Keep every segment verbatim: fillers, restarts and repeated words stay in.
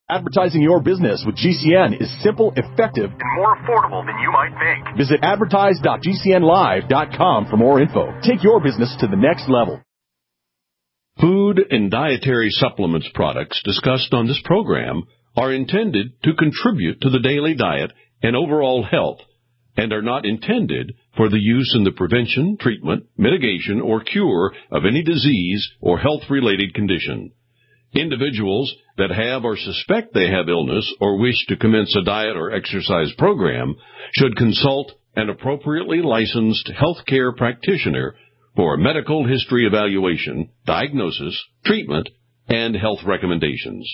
Advertising your business with G C N is simple, effective, and more affordable than you might think. Visit advertise dot g c n live dot com for more info. Take your business to the next level. Food and dietary supplements products discussed on this program are intended to contribute to the daily diet and overall health and are not intended for the use in the prevention, treatment, mitigation, or cure of any disease or health-related condition. Individuals that have or suspect they have illness or wish to commence a diet or exercise program should consult an appropriately licensed healthcare practitioner for a medical history evaluation, diagnosis, treatment, and health recommendations.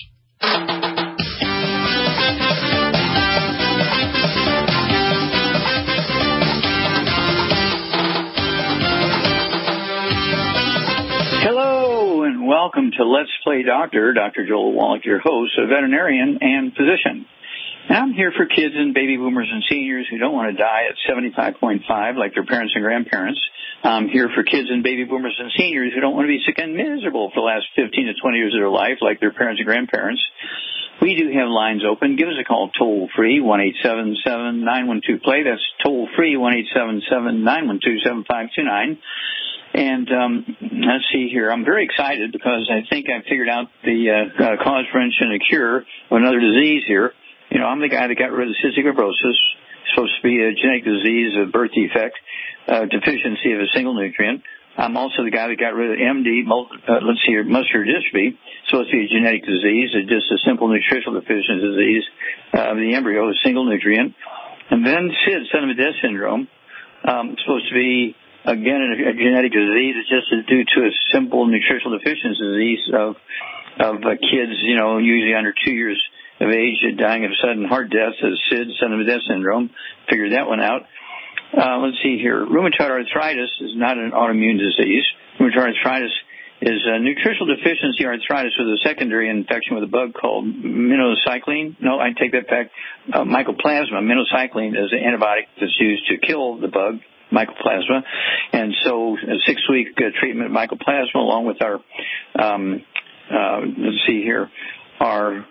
Welcome to Let's Play Doctor. Doctor Joel Wallach, your host, a veterinarian and physician. And I'm here for kids and baby boomers and seniors who don't want to die at seventy-five point five like their parents and grandparents. I'm here for kids and baby boomers and seniors who don't want to be sick and miserable for the last fifteen to twenty years of their life like their parents and grandparents. We do have lines open. Give us a call toll-free, one eight seven seven, nine one two, play. That's toll-free, one eight seven seven, nine one two, seven five two nine. And um, let's see here. I'm very excited because I think I figured out the uh, uh, cause, prevention, and cure of another disease here. You know, I'm the guy that got rid of cystic fibrosis. It's supposed to be a genetic disease, a birth defect, uh, deficiency of a single nutrient. I'm also the guy that got rid of M D, uh, let's see here, muscular dystrophy. It's supposed to be a genetic disease. It's just a simple nutritional deficiency disease uh, of the embryo, a single nutrient. And then S I D, son of a death syndrome, um, it's supposed to be again, a genetic disease. It's just due to a simple nutritional deficiency disease of of uh, kids, you know, usually under two years of age, dying of sudden heart death, as S I D, son of a death syndrome. Figured that one out. Uh, let's see here. Rheumatoid arthritis is not an autoimmune disease. Rheumatoid arthritis is a nutritional deficiency arthritis with a secondary infection with a bug called minocycline. No, I take that back. Uh, mycoplasma. Minocycline is an antibiotic that's used to kill the bug, mycoplasma. And so a six-week uh, treatment of mycoplasma along with our, um, uh, let's see here, our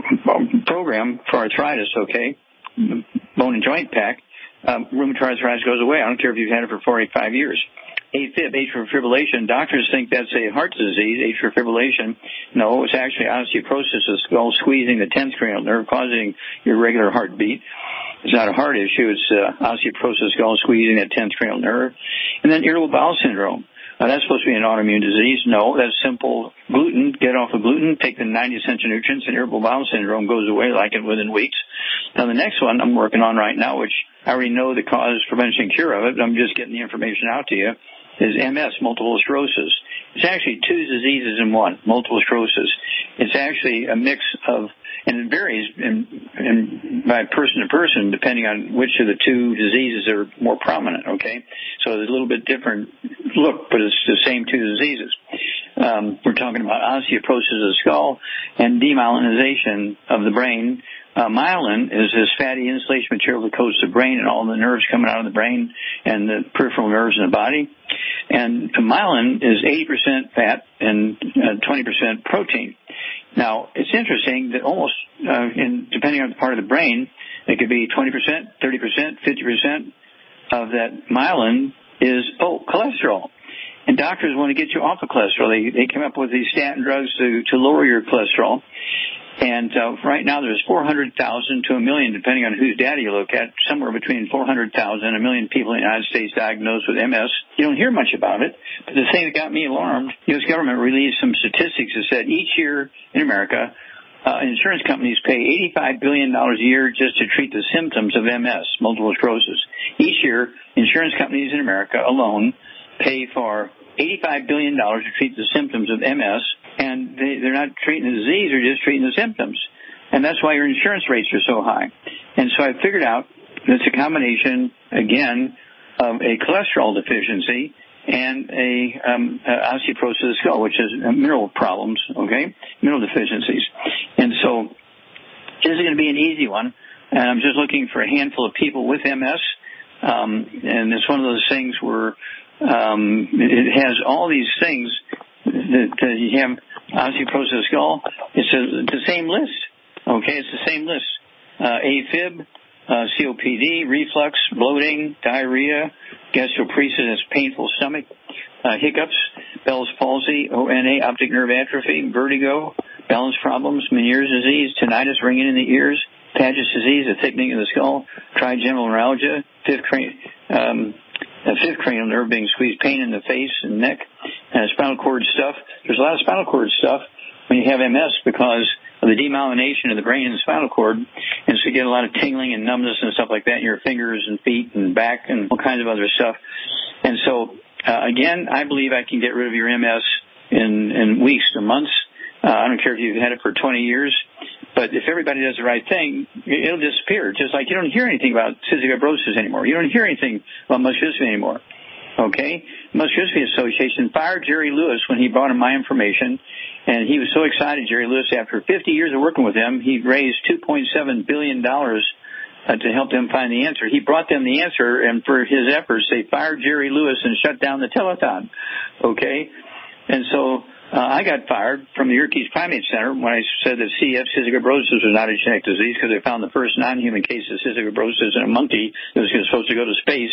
program for arthritis, okay, bone and joint pack, um, rheumatoid arthritis goes away. I don't care if you've had it for forty-five years. AFib, atrial fibrillation, doctors think that's a heart disease, atrial fibrillation. No, it's actually osteoporosis of the skull squeezing the tenth cranial nerve, causing irregular heartbeat. It's not a heart issue. It's uh, osteoporosis of the skull squeezing that tenth cranial nerve. And then irritable bowel syndrome. Uh, that's supposed to be an autoimmune disease. No, that's simple. Gluten, get off of gluten, take the ninety essential nutrients, and irritable bowel syndrome goes away like it within weeks. Now, the next one I'm working on right now, which I already know the cause, prevention, and cure of it, I'm just getting the information out to you, is M S, multiple sclerosis. It's actually two diseases in one, multiple sclerosis. It's actually a mix of, and it varies in, in, by person to person depending on which of the two diseases are more prominent, okay? So there's a little bit different look, but it's the same two diseases. Um, we're talking about osteoporosis of the skull and demyelinization of the brain. Uh, myelin is this fatty insulation material that coats the brain and all the nerves coming out of the brain and the peripheral nerves in the body. And myelin is eighty percent fat and uh, twenty percent protein. Now, it's interesting that almost, uh, in, depending on the part of the brain, it could be twenty percent, thirty percent, fifty percent of that myelin is, oh, cholesterol. And doctors want to get you off of cholesterol. They, they come up with these statin drugs to, to lower your cholesterol. And uh, right now there's four hundred thousand to a million, depending on whose data you look at, somewhere between four hundred thousand and a million people in the United States diagnosed with M S. You don't hear much about it. But the thing that got me alarmed, the U S government released some statistics that said each year in America, uh, insurance companies pay eighty-five billion dollars a year just to treat the symptoms of M S, multiple sclerosis. Each year, insurance companies in America alone pay for eighty-five billion dollars to treat the symptoms of M S, and they, they're not treating the disease, they're just treating the symptoms. And that's why your insurance rates are so high. And so I figured out it's a combination, again, of a cholesterol deficiency and a um, uh, osteoporosis of the skull, which is uh, mineral problems, okay, mineral deficiencies. And so this is going to be an easy one, and I'm just looking for a handful of people with M S, um, and it's one of those things where um, it has all these things that, that you have osteoporosis of the skull. It's a, the same list, Okay, it's the same list. Uh, AFib, uh, C O P D, reflux, bloating, diarrhea, gastroparesis, painful stomach, uh, hiccups, Bell's palsy, O N A, optic nerve atrophy, vertigo, balance problems, Meniere's disease, tinnitus, ringing in the ears, Paget's disease, a thickening of the skull, trigeminal neuralgia, fifth cranial, um, a fifth cranial nerve being squeezed, pain in the face and neck, and spinal cord stuff. There's a lot of spinal cord stuff when you have M S because of the demyelination of the brain and the spinal cord, and so you get a lot of tingling and numbness and stuff like that in your fingers and feet and back and all kinds of other stuff. And so, uh, again, I believe I can get rid of your M S in, in weeks or months. Uh, I don't care if you've had it for twenty years, but if everybody does the right thing, it'll disappear. Just like you don't hear anything about cystic fibrosis anymore. You don't hear anything about muscular dystrophy anymore. Okay? Muscular Dystrophy Association fired Jerry Lewis when he brought him my information, and he was so excited, Jerry Lewis, after fifty years of working with him, he raised two point seven billion dollars uh, to help them find the answer. He brought them the answer, and for his efforts, they fired Jerry Lewis and shut down the telethon. Okay? And so uh, I got fired from the Yerkes Primate Center when I said that C F, cystic fibrosis, was not a genetic disease because they found the first non-human case of cystic fibrosis in a monkey that was supposed to go to space,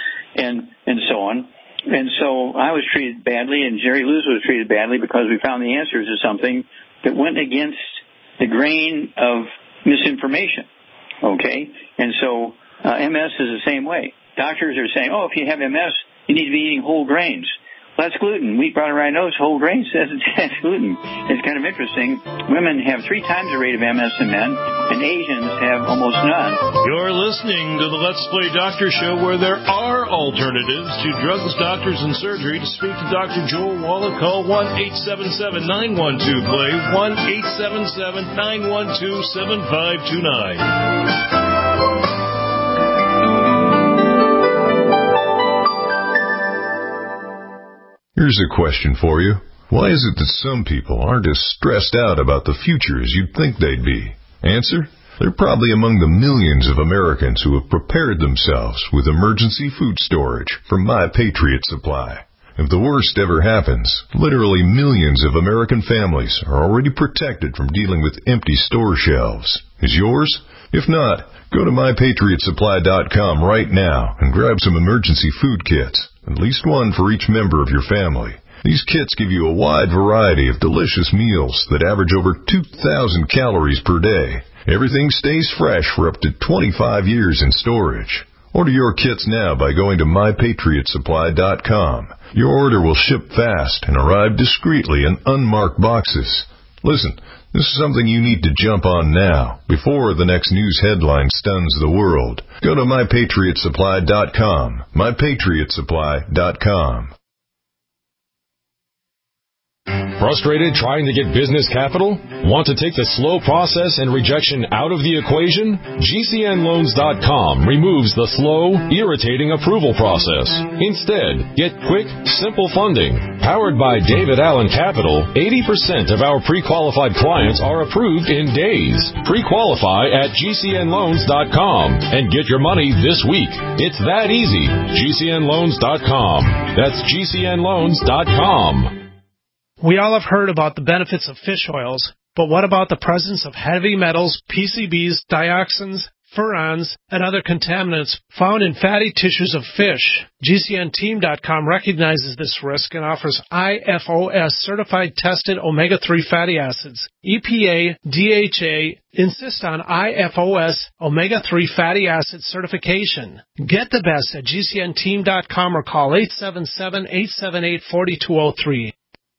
and and so on. And so I was treated badly, and Jerry Lewis was treated badly because we found the answers to something that went against the grain of misinformation. Okay? And so uh, M S is the same way. Doctors are saying, oh, if you have M S, you need to be eating whole grains. Well, that's gluten. Wheat, brown, rye, oats, whole grains, that's, that's gluten. It's kind of interesting. Women have three times the rate of M S than men, and Asians have almost none. You're listening to the Let's Play Doctor Show, where there are alternatives to drugs, doctors, and surgery. To speak to Doctor Joel Wallach, call one eight seven seven, nine one two, play, one eight seven seven, nine one two, seven five two nine. Here's a question for you. Why is it that some people aren't as stressed out about the future as you'd think they'd be? Answer? They're probably among the millions of Americans who have prepared themselves with emergency food storage from My Patriot Supply. If the worst ever happens, literally millions of American families are already protected from dealing with empty store shelves. Is yours? If not, go to my patriot supply dot com right now and grab some emergency food kits, at least one for each member of your family. These kits give you a wide variety of delicious meals that average over two thousand calories per day. Everything stays fresh for up to twenty-five years in storage. Order your kits now by going to my patriot supply dot com. Your order will ship fast and arrive discreetly in unmarked boxes. Listen, this is something you need to jump on now, before the next news headline stuns the world. Go to my patriot supply dot com. my patriot supply dot com. Frustrated trying to get business capital? Want to take the slow process and rejection out of the equation? G C N loans dot com removes the slow, irritating approval process. Instead, get quick, simple funding. Powered by David Allen Capital, eighty percent of our pre-qualified clients are approved in days. Pre-qualify at G C N loans dot com and get your money this week. It's that easy. G C N loans dot com. That's G C N loans dot com. We all have heard about the benefits of fish oils, but what about the presence of heavy metals, P C Bs, dioxins, furans, and other contaminants found in fatty tissues of fish? G C N team dot com recognizes this risk and offers I F O S-certified tested omega three fatty acids. E P A, D H A insist on I F O S omega three fatty acid certification. Get the best at G C N team dot com or call eight seven seven, eight seven eight, four two zero three.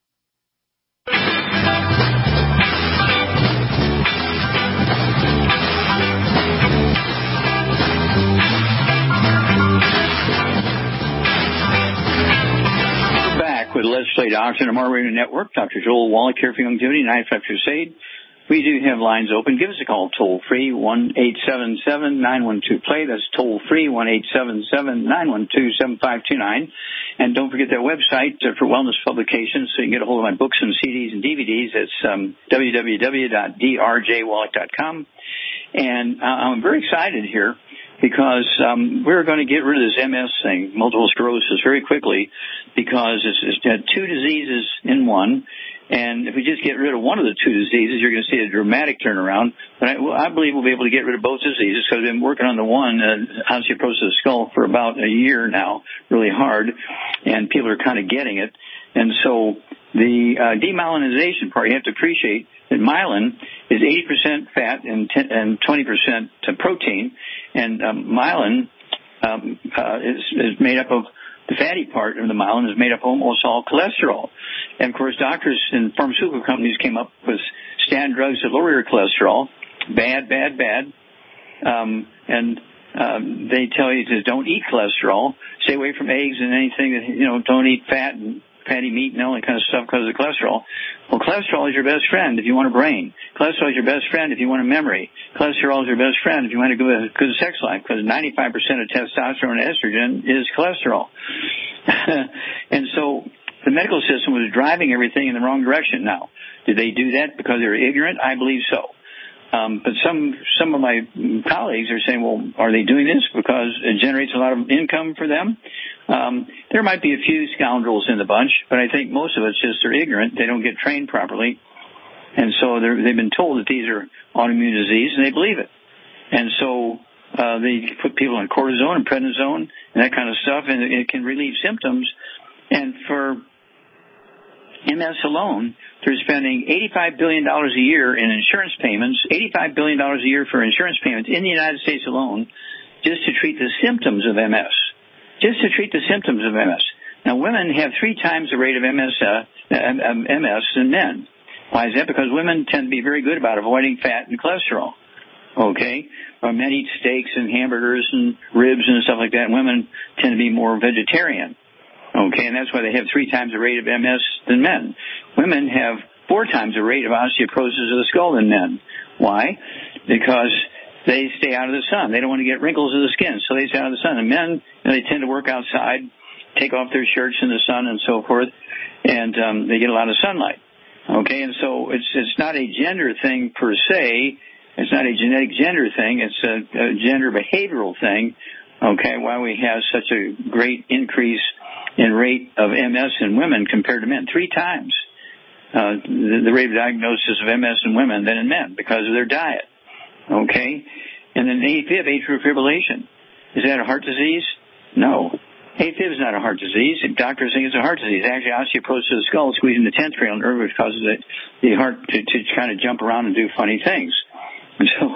With Let's Play Doctor and Amar Radio Network, Doctor Joel Wallach here for Youngevity, Ninth Five Crusade. We do have lines open. Give us a call toll free, one eight seven seven, nine one two, play. That's toll free, one eight seven seven, nine one two, seven five two nine. And don't forget that website uh, for wellness publications so you can get a hold of my books and C Ds and D V Ds. It's um, w w w dot d r j wallach dot com. And uh, I'm very excited here, because um, we're going to get rid of this M S thing, multiple sclerosis, very quickly, because it's, it's had two diseases in one, And if we just get rid of one of the two diseases, you're going to see a dramatic turnaround. But I, well, I believe we'll be able to get rid of both diseases because I've been working on the one, uh, osteoporosis of the skull, for about a year now, really hard, and people are kind of getting it. And so the uh, demyelinization part, you have to appreciate that myelin is eighty percent fat and, ten, and twenty percent protein, and um, myelin um, uh, is, is made up of the fatty part of the myelin is made up of almost all cholesterol. And, of course, doctors and pharmaceutical companies came up with statin drugs that lower your cholesterol. Bad, bad, bad. Um, and um, they tell you to don't eat cholesterol. Stay away from eggs and anything that, you know, don't eat fat and fatty meat and all that kind of stuff because of cholesterol. Well, cholesterol is your best friend if you want a brain. Cholesterol is your best friend if you want a memory. Cholesterol is your best friend if you want a good, good sex life, because ninety-five percent of testosterone and estrogen is cholesterol. And so the medical system was driving everything in the wrong direction now. Did they do that because they were ignorant? I believe so. Um, but some some of my colleagues are saying, well, are they doing this because it generates a lot of income for them? Um, there might be a few scoundrels in the bunch, but I think most of it's just they're ignorant. They don't get trained properly. And so they're, they've been told that these are autoimmune disease, and they believe it. And so uh, they put people on cortisone and prednisone and that kind of stuff, and it can relieve symptoms. And for M S alone, they're spending eighty-five billion dollars a year in insurance payments, eighty-five billion dollars a year for insurance payments in the United States alone, just to treat the symptoms of M S. Just to treat the symptoms of M S. Now, women have three times the rate of M S, uh, M S than men. Why is that? Because women tend to be very good about avoiding fat and cholesterol. Okay? Well, men eat steaks and hamburgers and ribs and stuff like that, and women tend to be more vegetarian. Okay, and that's why they have three times the rate of M S than men. Women have four times the rate of osteoporosis of the skull than men. Why? Because they stay out of the sun. They don't want to get wrinkles of the skin, so they stay out of the sun. And men, you know, they tend to work outside, take off their shirts in the sun and so forth, and um, they get a lot of sunlight. Okay, and so it's it's not a gender thing per se. It's not a genetic gender thing. It's a, a gender behavioral thing. Okay, why we have such a great increase in rate of M S in women compared to men, three times uh, the, the rate of diagnosis of M S in women than in men because of their diet. Okay, and then AFib, atrial fibrillation, is that a heart disease? No, AFib is not a heart disease. Doctors think it's a heart disease. Actually, osteoporosis of the skull, squeezing the tenth cranial nerve, which causes it, the heart to, to kind of jump around and do funny things. And so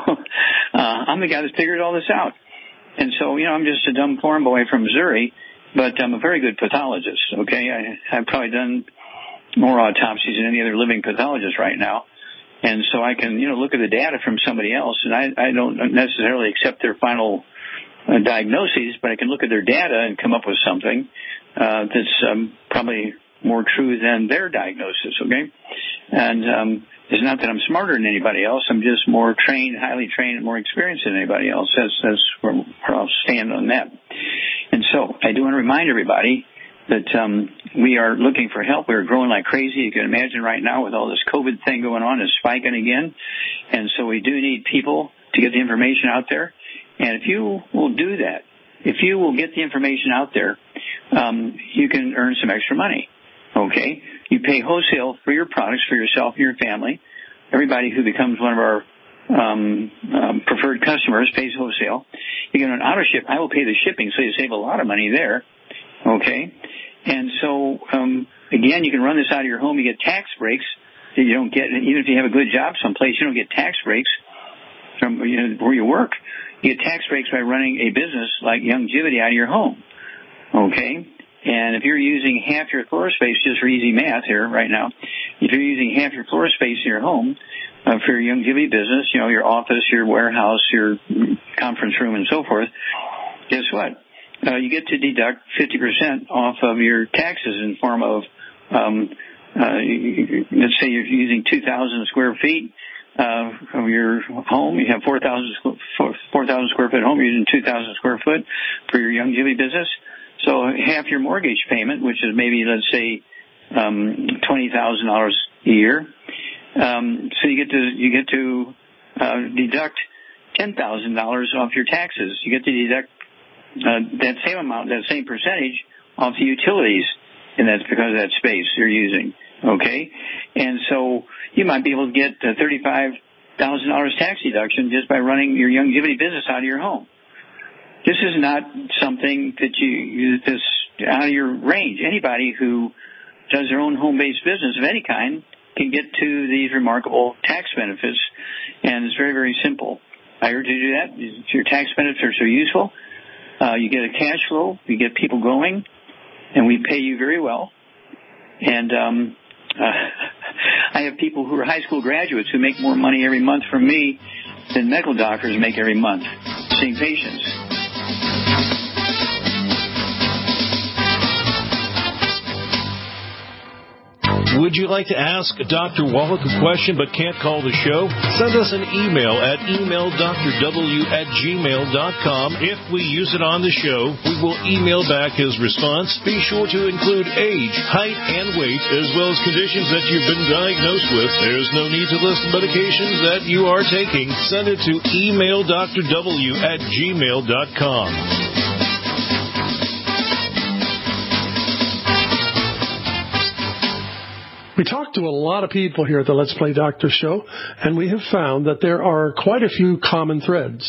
uh, I'm the guy that figured all this out. And so, you know, I'm just a dumb farm boy from Missouri, but I'm a very good pathologist, okay? I, I've probably done more autopsies than any other living pathologist right now. And so I can, you know, look at the data from somebody else, and I, I don't necessarily accept their final uh, diagnoses, but I can look at their data and come up with something uh, that's um, probably more true than their diagnosis, okay? And um, it's not that I'm smarter than anybody else. I'm just more trained, highly trained, and more experienced than anybody else. That's, that's where, where I'll stand on that. And so I do want to remind everybody that um, we are looking for help. We're growing like crazy. You can imagine right now with all this COVID thing going on, it's spiking again. And so we do need people to get the information out there. And if you will do that, if you will get the information out there, um, you can earn some extra money. Okay? You pay wholesale for your products for yourself and your family. Everybody who becomes one of our um, um, preferred customers pays wholesale. You get an auto ship. I will pay the shipping, so you save a lot of money there. Okay? And so, um, again, you can run this out of your home. You get tax breaks. You don't get, even if you have a good job someplace, you don't get tax breaks from you know, where you work. You get tax breaks by running a business like Youngevity out of your home. Okay? And if you're using half your floor space, just for easy math here right now, if you're using half your floor space in your home uh, for your Youngevity business, you know, your office, your warehouse, your conference room, and so forth, guess what? Uh, you get to deduct fifty percent off of your taxes in form of, um, uh, let's say you're using two thousand square feet uh, of your home. You have four thousand square foot home. You're using two thousand square foot for your Youngevity business. So half your mortgage payment, which is maybe, let's say, um, twenty thousand dollars a year. Um, so you get to, you get to, uh, deduct ten thousand dollars off your taxes. You get to deduct, uh, that same amount, that same percentage off the utilities. And that's because of that space you're using. Okay? And so you might be able to get uh, thirty-five thousand dollars tax deduction just by running your Youngevity business out of your home. This is not something that you, this out of your range. Anybody who does their own home-based business of any kind can get to these remarkable tax benefits, and it's very, very simple. I urge you to do that. Your tax benefits are so useful. Uh, you get a cash flow, you get people going, and we pay you very well. And um, uh, I have people who are high school graduates who make more money every month from me than medical doctors make every month seeing patients. Would you like to ask Doctor Wallach a question but can't call the show? Send us an email at email d r w at gmail dot com. If we use it on the show, we will email back his response. Be sure to include age, height, and weight, as well as conditions that you've been diagnosed with. There's no need to list medications that you are taking. Send it to email d r w at gmail dot com. We talk to a lot of people here at the Let's Play Doctor show, and we have found that there are quite a few common threads.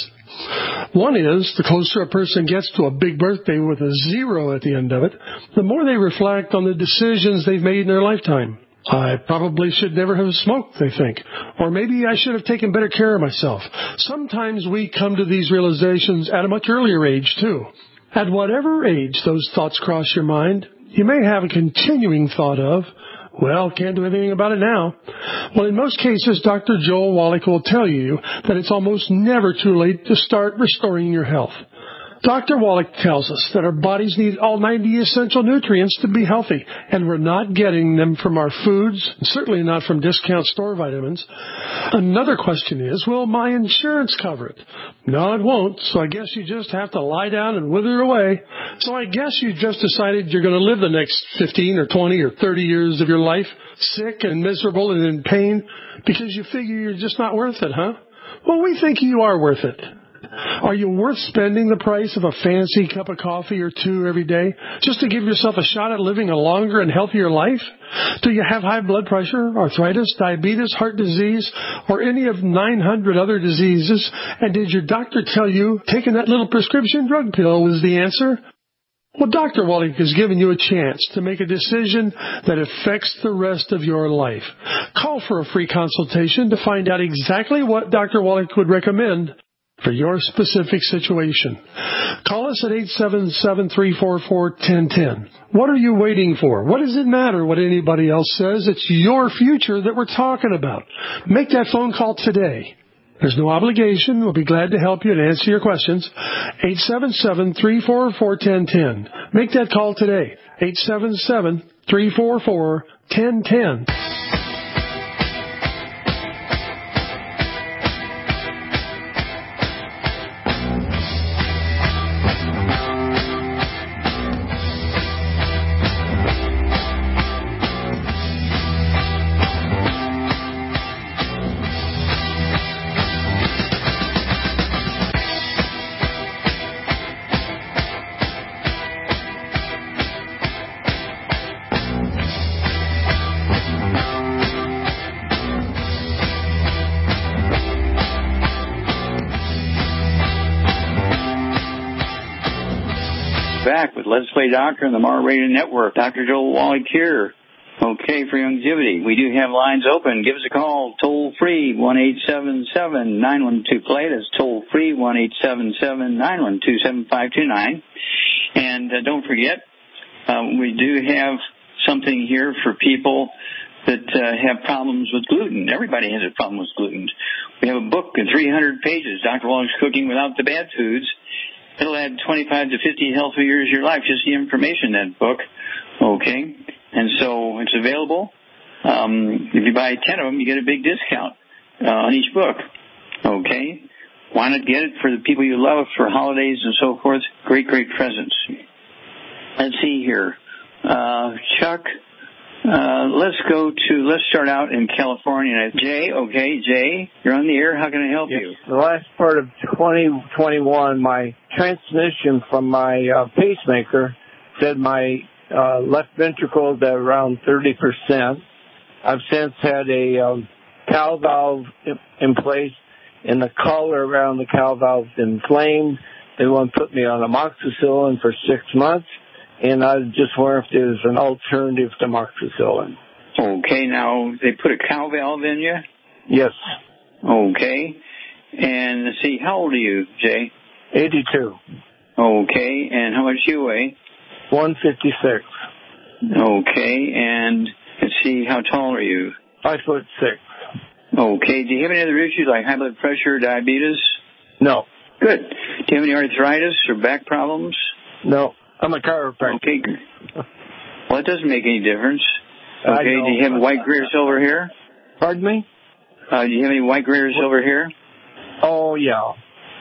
One is, the closer a person gets to a big birthday with a zero at the end of it, the more they reflect on the decisions they've made in their lifetime. I probably should never have smoked, they think. Or maybe I should have taken better care of myself. Sometimes we come to these realizations at a much earlier age, too. At whatever age those thoughts cross your mind, you may have a continuing thought of, well, can't do anything about it now. Well, in most cases, Doctor Joel Wallach will tell you that it's almost never too late to start restoring your health. Doctor Wallach tells us that our bodies need all ninety essential nutrients to be healthy, and we're not getting them from our foods, and certainly not from discount store vitamins. Another question is, will my insurance cover it? No, it won't, so I guess you just have to lie down and wither away. So I guess you just decided you're going to live the next fifteen or twenty or thirty years of your life sick and miserable and in pain because you figure you're just not worth it, huh? Well, we think you are worth it. Are you worth spending the price of a fancy cup of coffee or two every day just to give yourself a shot at living a longer and healthier life? Do you have high blood pressure, arthritis, diabetes, heart disease, or any of nine hundred other diseases? And did your doctor tell you taking that little prescription drug pill was the answer? Well, Doctor Wallach has given you a chance to make a decision that affects the rest of your life. Call for a free consultation to find out exactly what Doctor Wallach would recommend for your specific situation. Call us at eight seven seven, three four four, one zero one zero. What are you waiting for? What does it matter what anybody else says? It's your future that we're talking about. Make that phone call today. There's no obligation. We'll be glad to help you and answer your questions. eight seven seven, three four four, one zero one zero. Make that call today. eight seven seven, three four four, one zero one zero. Back with Let's Play Doctor on the Mar Radio Network. Doctor Joel Wallach here. Okay, for Youngevity. We do have lines open. Give us a call, toll free, one eight seven seven, nine one two, play. That's toll free, one eight seven seven, nine one two, seven five two nine. And uh, don't forget, um, we do have something here for people that uh, have problems with gluten. Everybody has a problem with gluten. We have a book in three hundred pages, Doctor Wallach's Cooking Without the Bad Foods. It'll add twenty-five to fifty healthy years of your life, just the information in that book. Okay? And so it's available. Um, if you buy ten of them, you get a big discount uh, on each book. Okay? Why not get it for the people you love for holidays and so forth? Great, great presents. Let's see here. Uh, Chuck, uh, let's go to, let's start out in California. Jay, okay, Jay, you're on the air. How can I help yes. you? The last part of twenty twenty-one, my transmission from my uh, pacemaker said my uh, left ventricle is at around thirty percent, I've since had a um, cow valve in place, and the collar around the cow valve is inflamed. They want to put me on amoxicillin for six months, and I just wonder if there's an alternative to amoxicillin. Okay, now they put a cow valve in you? Yes. Okay. And let's see, how old are you, Jay? eighty-two. Okay, and how much do you weigh? one fifty-six. Okay, and let's see, how tall are you? Five foot six. Okay, do you have any other issues like high blood pressure or diabetes? No. Good. Do you have any arthritis or back problems? No. I'm a chiropractor. Okay. Well, it doesn't make any difference. Okay, do you have white, gray, or silver hair? Pardon me? Uh, do you have any white, gray, or silver hair? Oh, yeah.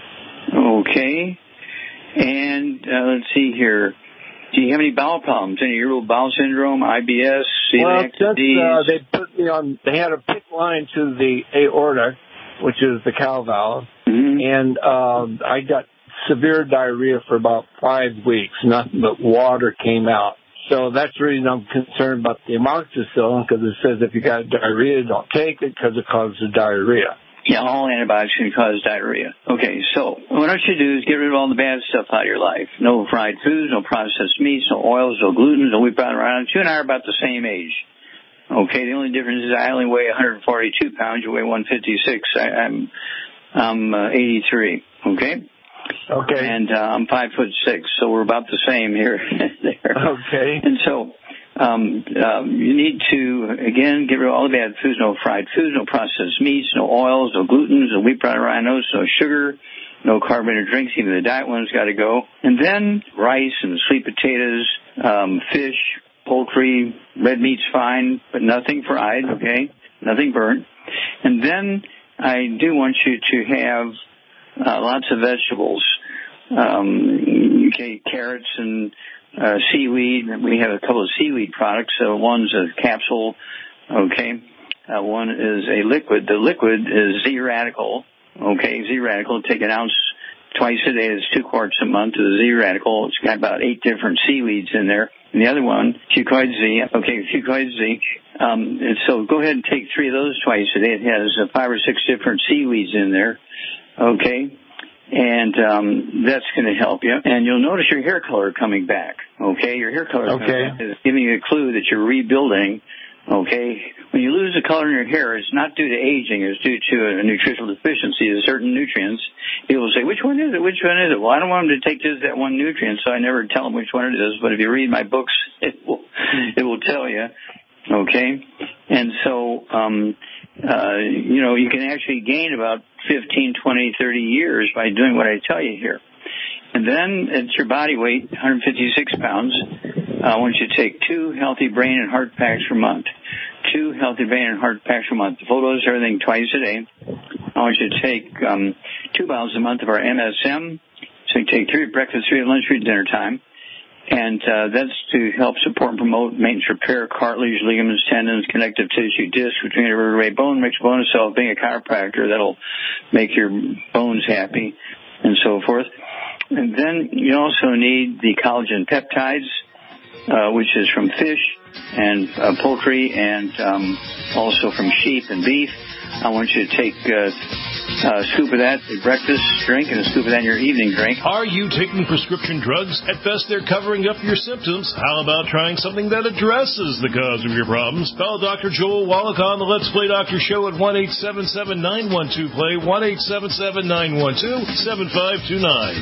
Okay. And uh, let's see here. Do you have any bowel problems? Any irritable bowel syndrome, I B S, celiac well, just, disease? Uh, they put me on, they had a PICC line to the aorta, which is the cow valve, mm-hmm. and um, I got severe diarrhea for about five weeks. Nothing but water came out. So that's the reason I'm concerned about the amoxicillin, because it says if you got diarrhea, don't take it because it causes diarrhea. Yeah, all antibiotics can cause diarrhea. Okay, so what I want you to do is get rid of all the bad stuff out of your life. No fried foods, no processed meats, no oils, no gluten, no wheat bran around. You and I are about the same age. Okay, the only difference is I only weigh one forty-two pounds. You weigh one fifty-six. I, I'm I'm uh, eighty-three. Okay. Okay. And uh, I'm five foot six, so we're about the same here. there. Okay. And so um, um, you need to, again, get rid of all the bad foods, no fried foods, no processed meats, no oils, no gluten, no wheat, bran, rhinos, no sugar, no carbonated drinks. Even the diet one's got to go. And then rice and sweet potatoes, um, fish, poultry, red meat's fine, but nothing fried, okay? Nothing burnt. And then I do want you to have uh, lots of vegetables, um, okay, carrots and uh, seaweed. We have a couple of seaweed products. So one's a capsule, okay? Uh, one is a liquid. The liquid is Z-Radical, okay? Z-Radical, take an ounce twice a day. It's two quarts a month of the Z-Radical. It's got about eight different seaweeds in there. And the other one, Fucoid Z, okay, Fucoid Z. Um, and so go ahead and take three of those twice a day. It has uh, five or six different seaweeds in there, okay? And um, that's going to help you. And you'll notice your hair color coming back, okay? Your hair color okay. is giving you a clue that you're rebuilding, okay? When you lose the color in your hair, it's not due to aging. It's due to a nutritional deficiency of certain nutrients. People say, which one is it? Which one is it? Well, I don't want them to take just that one nutrient, so I never tell them which one it is. But if you read my books, it will, it will tell you, okay? And so, um, uh, you know, you can actually gain about fifteen, twenty, thirty years by doing what I tell you here. And then it's your body weight, one fifty-six pounds. Uh, I want you to take two healthy brain and heart packs per month. Two healthy brain and heart packs per month. The photos, everything twice a day. I want you to take um, two bottles a month of our M S M. So you take three at breakfast, three at lunch, three at dinner time. And uh, that's to help support and promote maintenance repair, cartilage, ligaments, tendons, connective tissue, disc, between vertebrae, bone, mixed bone itself. Being a chiropractor, that'll make your bones happy and so forth. And then you also need the collagen peptides, uh, which is from fish and uh, poultry and um, also from sheep and beef. I want you to take uh, a scoop of that at breakfast drink and a scoop of that in your evening drink. Are you taking prescription drugs? At best, they're covering up your symptoms. How about trying something that addresses the cause of your problems? Call Doctor Joel Wallach on the Let's Play Doctor Show at one eight seven seven, nine one two, play, one eight seven seven, nine one two, seven five two nine.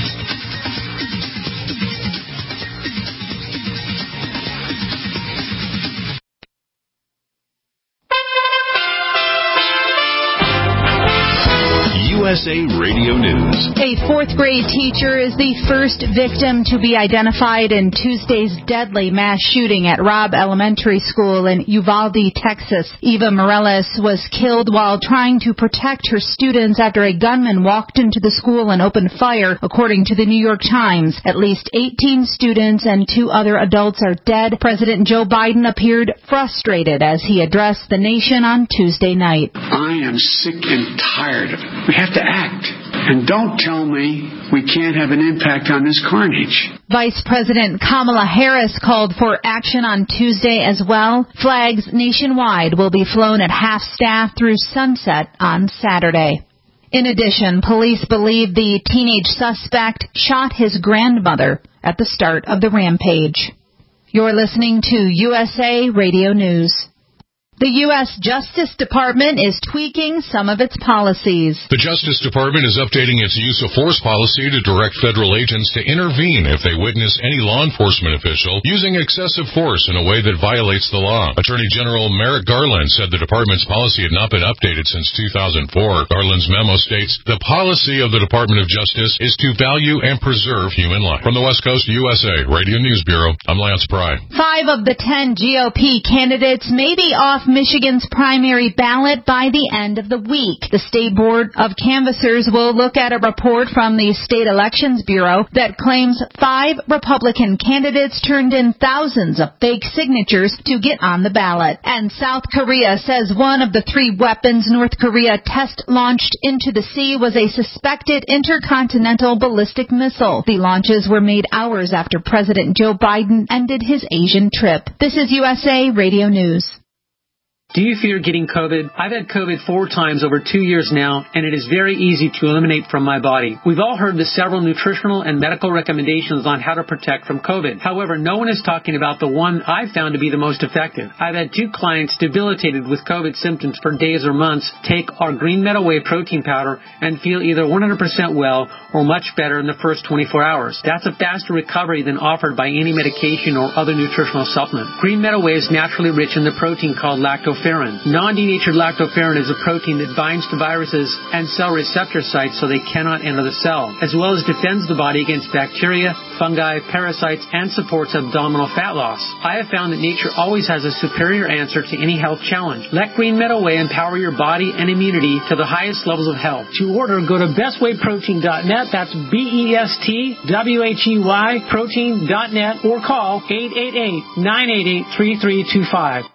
U S A Radio News. A fourth grade teacher is the first victim to be identified in Tuesday's deadly mass shooting at Robb Elementary School in Uvalde, Texas. Eva Morales was killed while trying to protect her students after a gunman walked into the school and opened fire, according to the New York Times. At least eighteen students and two other adults are dead. President Joe Biden appeared frustrated as he addressed the nation on Tuesday night. I am sick and tired of it. We have to act. And don't tell me we can't have an impact on this carnage. Vice President Kamala Harris called for action on Tuesday as well. Flags nationwide will be flown at half staff through sunset on Saturday. In addition, police believe the teenage suspect shot his grandmother at the start of the rampage. You're listening to U S A Radio News. The U S Justice Department is tweaking some of its policies. The Justice Department is updating its use of force policy to direct federal agents to intervene if they witness any law enforcement official using excessive force in a way that violates the law. Attorney General Merrick Garland said the department's policy had not been updated since two thousand four. Garland's memo states, the policy of the Department of Justice is to value and preserve human life. From the West Coast U S A Radio News Bureau, I'm Lance Pry. Five of the ten G O P candidates may be off Michigan's primary ballot by the end of the week. The State Board of Canvassers will look at a report from the State Elections Bureau that claims five Republican candidates turned in thousands of fake signatures to get on the ballot. And South Korea says one of the three weapons North Korea test launched into the sea was a suspected intercontinental ballistic missile. The launches were made hours after President Joe Biden ended his Asian trip. This is U S A Radio News. Do you fear getting COVID? I've had COVID four times over two years now, and it is very easy to eliminate from my body. We've all heard the several nutritional and medical recommendations on how to protect from COVID. However, no one is talking about the one I've found to be the most effective. I've had two clients debilitated with COVID symptoms for days or months take our Green Meadow Whey protein powder and feel either one hundred percent well or much better in the first twenty-four hours. That's a faster recovery than offered by any medication or other nutritional supplement. Green Meadow Whey is naturally rich in the protein called lactoferrin. Non-denatured lactoferrin is a protein that binds to viruses and cell receptor sites so they cannot enter the cell, as well as defends the body against bacteria, fungi, parasites, and supports abdominal fat loss. I have found that nature always has a superior answer to any health challenge. Let Green Meadow Whey empower your body and immunity to the highest levels of health. To order, go to best way protein dot net. That's B E S T W H E Y protein dot net or call eight eight eight, nine eight eight, three three two five.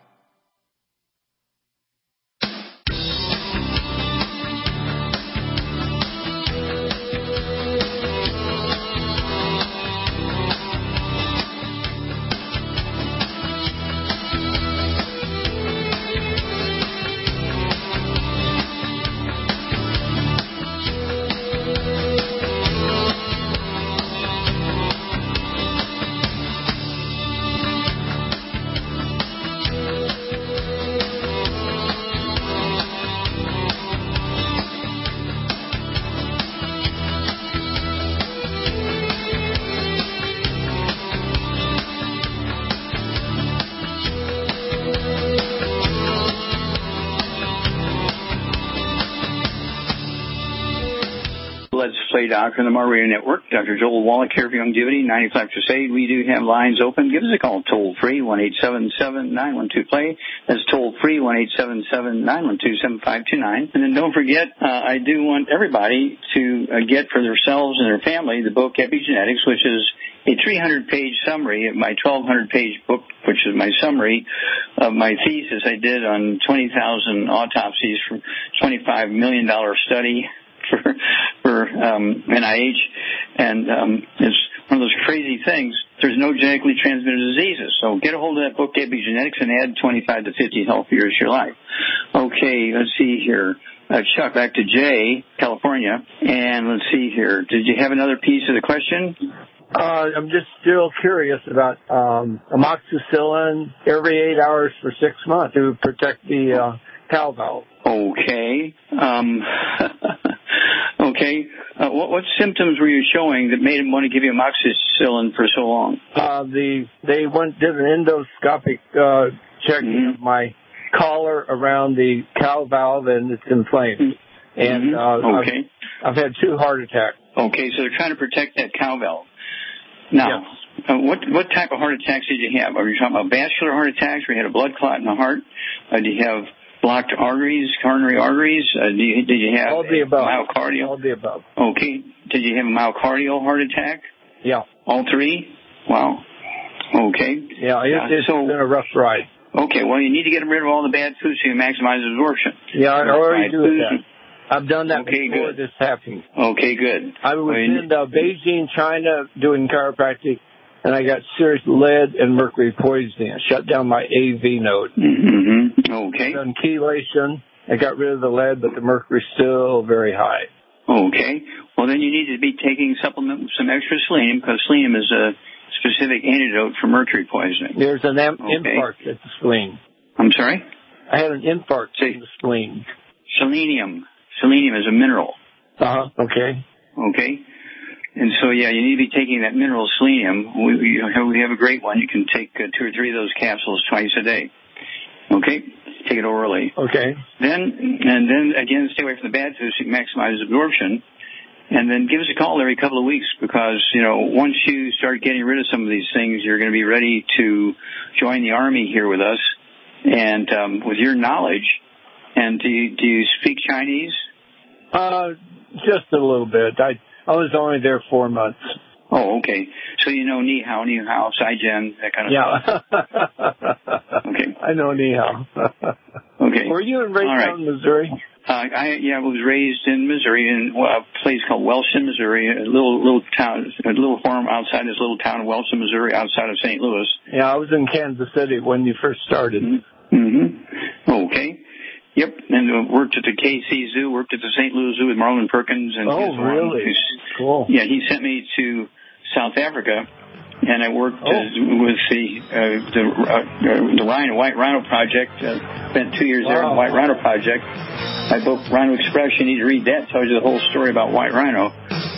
Let's Play Doctor on the Mar Radio Network. Doctor Joel Wallach here for Youngevity, ninety-five Crusade. We do have lines open. Give us a call toll-free, one eight seven seven, nine one two, play. That's toll-free, one eight seven seven, nine one two, seven five two nine. And then don't forget, uh, I do want everybody to uh, get for themselves and their family the book Epigenetics, which is a three hundred page summary of my twelve hundred page book, which is my summary of my thesis I did on twenty thousand autopsies from twenty-five million dollars study for for um, N I H, and um, it's one of those crazy things. There's no genetically transmitted diseases, so get a hold of that book, Epigenetics, and add twenty-five to fifty healthy years to your life. Okay, let's see here. Uh, Chuck, back to Jay, California, and let's see here. Did you have another piece of the question? Uh, I'm just still curious about um, amoxicillin every eight hours for six months to protect the uh, cow valve. Okay. Um, okay. Uh, what, what symptoms were you showing that made him want to give you amoxicillin for so long? Uh, the they went did an endoscopic uh, checking mm-hmm. of my collar around the cow valve, and it's inflamed. Mm-hmm. And uh, okay. I've, I've had two heart attacks. Okay, so they're trying to protect that cow valve. Now, yes. uh, what what type of heart attacks did you have? Are you talking about vascular heart attacks, where you had a blood clot in the heart? Uh, do you have blocked arteries, coronary arteries? Uh, do you, did you have all the above? Myocardial? All the above. Okay. Did you have a myocardial heart attack? Yeah. All three? Wow. Okay. Yeah, it, it's so, been a rough ride. Okay, well, you need to get rid of all the bad foods so you maximize absorption. Yeah, I already do foods that. I've done that Okay, before good. this happened. Okay, good. I was Well, you- in uh, Beijing, China, doing chiropractic, and I got serious lead and mercury poisoning. I shut down my A V node. Mm-hmm. Okay. Done chelation. I got rid of the lead, but the mercury's still very high. Okay. Well, then you need to be taking supplement with some extra selenium, because selenium is a specific antidote for mercury poisoning. There's an am- Okay. infarct at the spleen. I'm sorry? I had an infarct in the spleen. Selenium. Selenium is a mineral. Uh-huh. Okay. Okay. And so, yeah, you need to be taking that mineral selenium. We, we have, we have a great one. You can take uh, two or three of those capsules twice a day. Okay? Take it orally. Okay. Then, and then again, stay away from the bad foods to maximize absorption. And then give us a call every couple of weeks, because, you know, once you start getting rid of some of these things, you're going to be ready to join the Army here with us. And um, with your knowledge, and do you, do you speak Chinese? Uh, just a little bit. I I was only there four months. Oh, okay. So you know ni hao, ni hao, sai jian, that kind of Yeah. stuff. Okay. I know ni hao. Okay. Were you in Raytown, right. Missouri? Uh, I yeah, I was raised in Missouri, in a place called Wellston, Missouri, a little little town, a little farm outside this little town of Wellston, Missouri, outside of Saint Louis. Yeah, I was in Kansas City when you first started. Mm-hmm. Okay. Yep, and uh, worked at the K C Zoo, worked at the Saint Louis Zoo with Marlon Perkins. And Oh, really? Who's, cool. Yeah, he sent me to South Africa, and I worked Oh. uh, with the uh, the uh, the Rhino White Rhino Project. Uh, spent two years there on the Wow. White Rhino Project. My book Rhino Express. You need to read that. Tells you the whole story about White Rhino.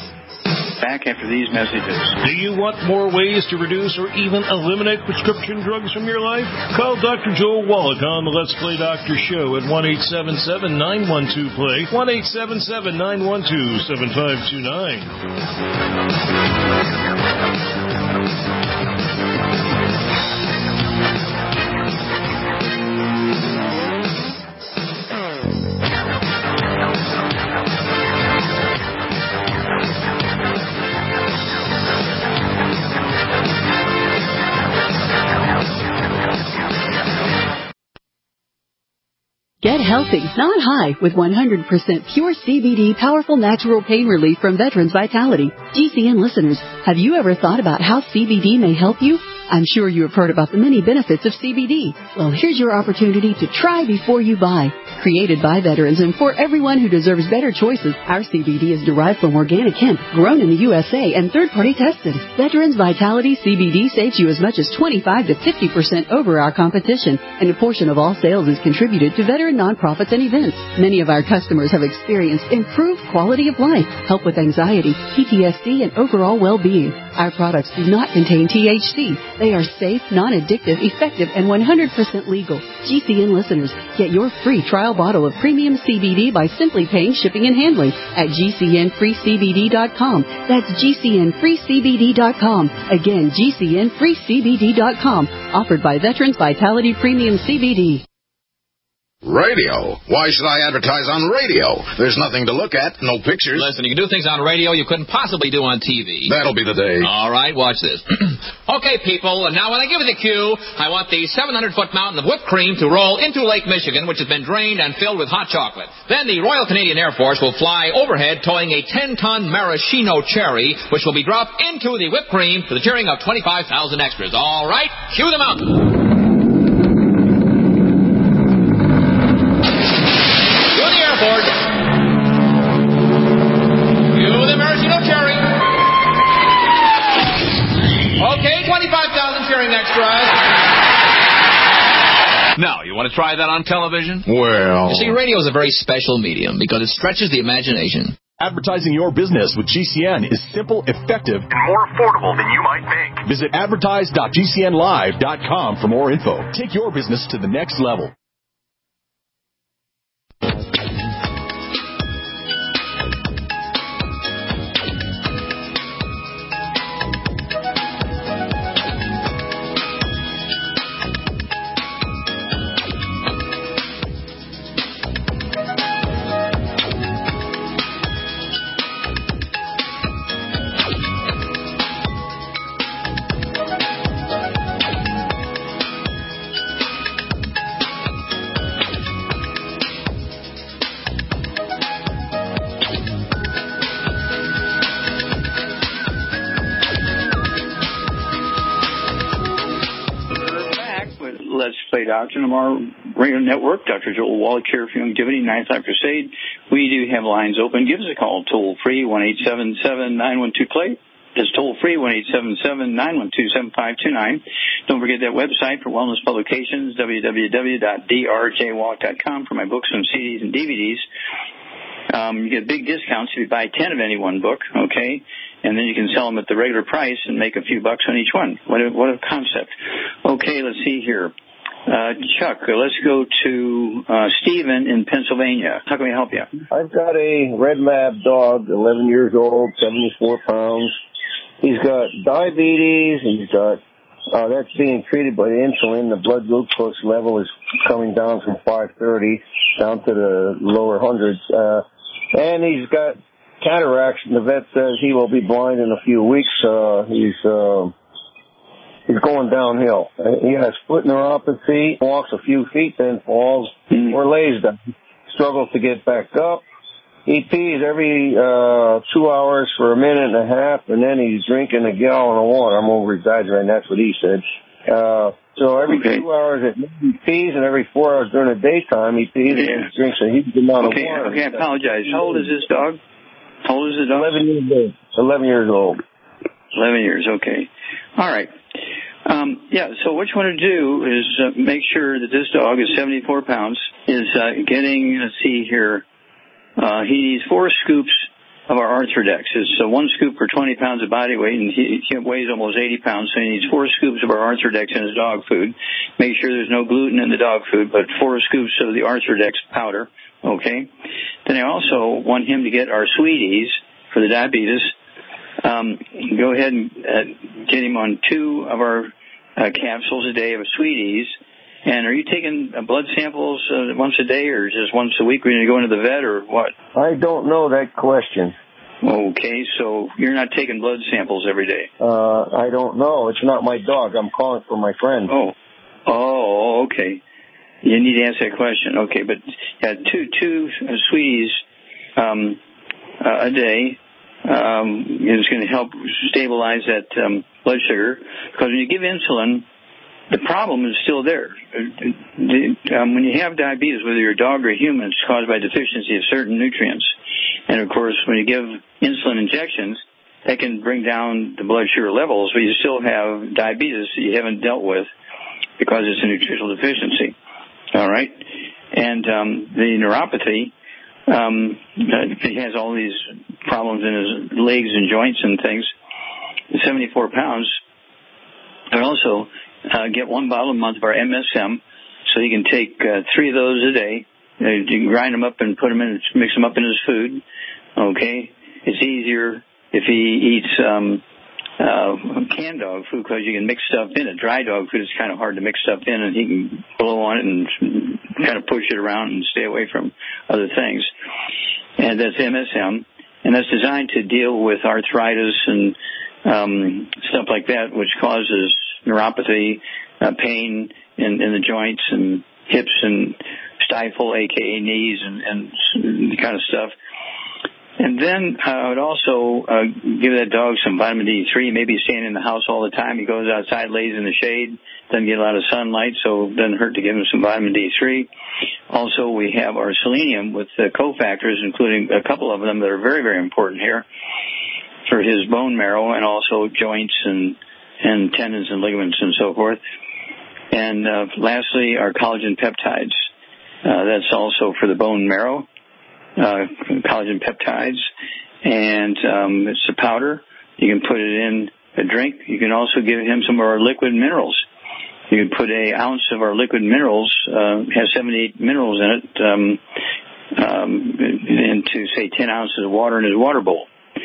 Back after these messages. Do you want more ways to reduce or even eliminate prescription drugs from your life? Call Doctor Joel Wallach on the Let's Play Doctor Show at one eight seven seven, nine one two, play, one eight seven seven, nine one two, seven five two nine. Get healthy, not high, with one hundred percent pure C B D powerful natural pain relief from Veterans Vitality. G C N listeners, have you ever thought about how C B D may help you? I'm sure you have heard about the many benefits of C B D. Well, here's your opportunity to try before you buy. Created by veterans and for everyone who deserves better choices, our C B D is derived from organic hemp, grown in the U S A and third-party tested. Veterans Vitality C B D saves you as much as twenty-five to fifty percent over our competition, and a portion of all sales is contributed to veteran nonprofits and events. Many of our customers have experienced improved quality of life, help with anxiety, P T S D, and overall well-being. Our products do not contain T H C. They are safe, non-addictive, effective, and one hundred percent legal. G C N listeners, get your free trial bottle of premium C B D by simply paying shipping and handling at G C N free C B D dot com. That's G C N free C B D dot com. Again, G C N free C B D dot com. Offered by Veterans Vitality Premium C B D. Radio? Why should I advertise on radio? There's nothing to look at, no pictures. Listen, you can do things on radio you couldn't possibly do on T V. That'll be the day. All right, watch this. Okay, people, now when I give you the cue, I want the seven hundred foot mountain of whipped cream to roll into Lake Michigan, which has been drained and filled with hot chocolate. Then the Royal Canadian Air Force will fly overhead towing a ten ton maraschino cherry, which will be dropped into the whipped cream to the cheering of twenty-five thousand extras. All right, cue the mountain. twenty-five thousand cheering extras. Now, you want to try that on television? Well... You see, radio is a very special medium because it stretches the imagination. Advertising your business with G C N is simple, effective, and more affordable than you might think. Visit advertise dot G C N live dot com for more info. Take your business to the next level. Play Doctor on our radio network. Doctor Joel Wallach here for Longevity, Ninth Life Crusade. We do have lines open. Give us a call, toll free, one eight seven seven, nine one two, play. It's toll free, one eight seven seven, nine one two, seven five two nine. Don't forget that website for wellness publications, w w w dot d r j wallach dot com, for my books and C Ds and D V Ds. Um, you get big discounts if you buy ten of any one book, okay? And then you can sell them at the regular price and make a few bucks on each one. What a, what a concept. Okay, let's see here. Uh, Chuck, let's go to uh, Stephen in Pennsylvania. How can we help you? I've got a red lab dog, eleven years old, seventy-four pounds. He's got diabetes. He's got, uh, that's being treated by insulin. The blood glucose level is coming down from five thirty down to the lower hundreds. Uh, and he's got cataracts, and the vet says he will be blind in a few weeks. Uh, he's, uh, he's going downhill. Uh, he has foot neuropathy, walks a few feet, then falls mm. or lays down. Struggles to get back up. He pees every uh two hours for a minute and a half, and then he's drinking a gallon of water. I'm over-exaggerating. That's what he said. Uh, so every okay. two hours at night he pees, and every four hours during the daytime he pees yeah. and drinks a huge amount okay, of water. Okay, I apologize. How old is this dog? How old is the dog? Eleven years old. Eleven years old. Eleven years. Okay. All right. Um, yeah. So what you want to do is uh, make sure that this dog is seventy-four pounds. Is uh, getting. Let's see here. Uh, he needs four scoops of our Arthrodex. It's uh, one scoop for twenty pounds of body weight, and he, he weighs almost eighty pounds, so he needs four scoops of our Arthrodex in his dog food. Make sure there's no gluten in the dog food, but four scoops of the Arthrodex powder, okay? Then I also want him to get our Sweeties for the diabetes. Um, go ahead and uh, get him on two of our uh, capsules a day of Sweeties. And are you taking blood samples uh, once a day or just once a week when you go into the vet or what? I don't know that question. Okay, so you're not taking blood samples every day? Uh, I don't know. It's not my dog. I'm calling for my friend. Oh, oh, okay. You need to answer that question. Okay, but yeah, two two uh, Sweeties um, uh, a day um, is going to help stabilize that um, blood sugar, because when you give insulin, the problem is still there. Um, when you have diabetes, whether you're a dog or a human, it's caused by deficiency of certain nutrients. And, of course, when you give insulin injections, that can bring down the blood sugar levels, but you still have diabetes that you haven't dealt with because it's a nutritional deficiency. All right? And um, the neuropathy, um, he has all these problems in his legs and joints and things. seventy-four pounds. But also... Uh, get one bottle a month of our M S M, so you can take uh, three of those a day. Uh, you can grind them up and put them in, mix them up in his food. Okay, it's easier if he eats um, uh, canned dog food because you can mix stuff in it. Dry dog food is kind of hard to mix stuff in, and he can blow on it and kind of push it around and stay away from other things. And that's M S M, and that's designed to deal with arthritis and um, stuff like that, which causes neuropathy, uh, pain in, in the joints and hips and stifle, aka knees, and, and the kind of stuff. And then uh, I would also uh, give that dog some vitamin D three. Maybe he's staying in the house all the time. He goes outside, lays in the shade, doesn't get a lot of sunlight, so it doesn't hurt to give him some vitamin D three. Also, we have our selenium with the cofactors, including a couple of them that are very, very important here for his bone marrow and also joints and and tendons and ligaments and so forth. And uh, lastly, our collagen peptides. Uh, that's also for the bone marrow, uh, collagen peptides. And um, it's a powder. You can put it in a drink. You can also give him some of our liquid minerals. You can put an ounce of our liquid minerals, uh, has seventy-eight minerals in it, um, um, into, say, ten ounces of water in his water bowl.